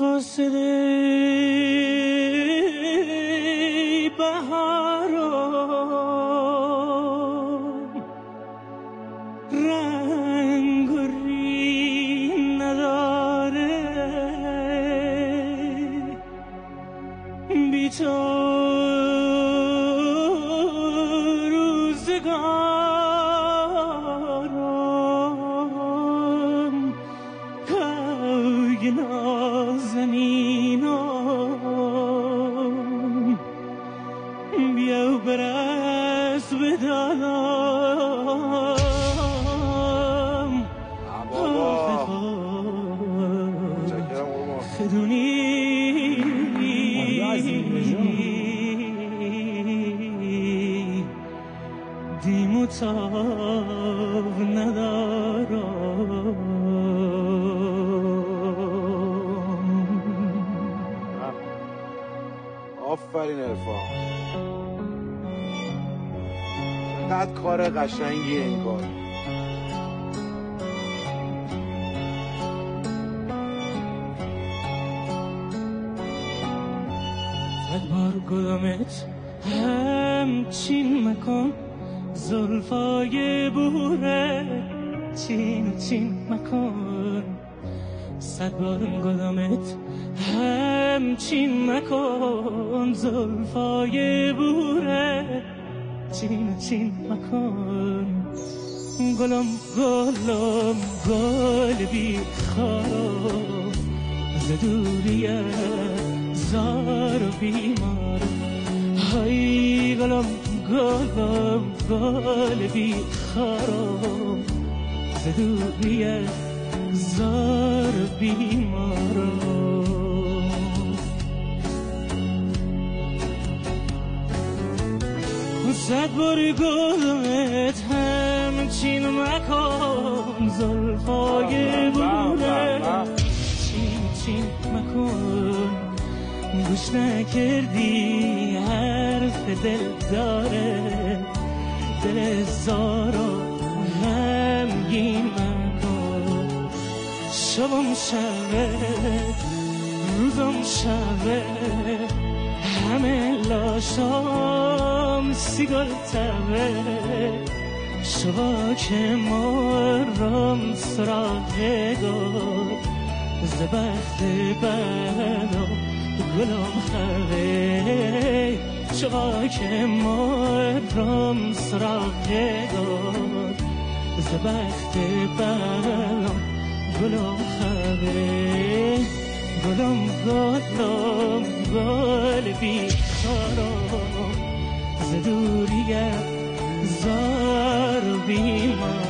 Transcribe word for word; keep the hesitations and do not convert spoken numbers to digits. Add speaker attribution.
Speaker 1: فاصله بهارم رنگ و ری نداره، بی تو روزگارم پای نازنینم، بیا و برس به دلم خدونی دیمو تاب ندارم.
Speaker 2: آفرین عرفان، چقدر کار قشنگیه این کار.
Speaker 1: صد بار گلمت همچین مکن، زلفای بوره چین چین مکن. صد بار گلمت همچین مکن، زلفای بوره چین چین مکن. گلم گلم گل بی خارم، ز دوریه زار و بیمار. های گلم گلم گل بی خارم، ز دوریه زار و بیمارم. صد بار گلمت همچین مکن، زلفای بوره چین چین مکن. گوش نکردی حرف دل داره، دل زار و غمگین مکن. شبم شبه روزم شبه، همه لاشام سیگار تبه. شبا که مارم سراغ گل، ز بخت بدم گلم خبه. شبا که مارم سراغ گل، ز بخت بدم گلم خبه. گلم گلم گل بی خارم، ز دوریت زار و بیمار.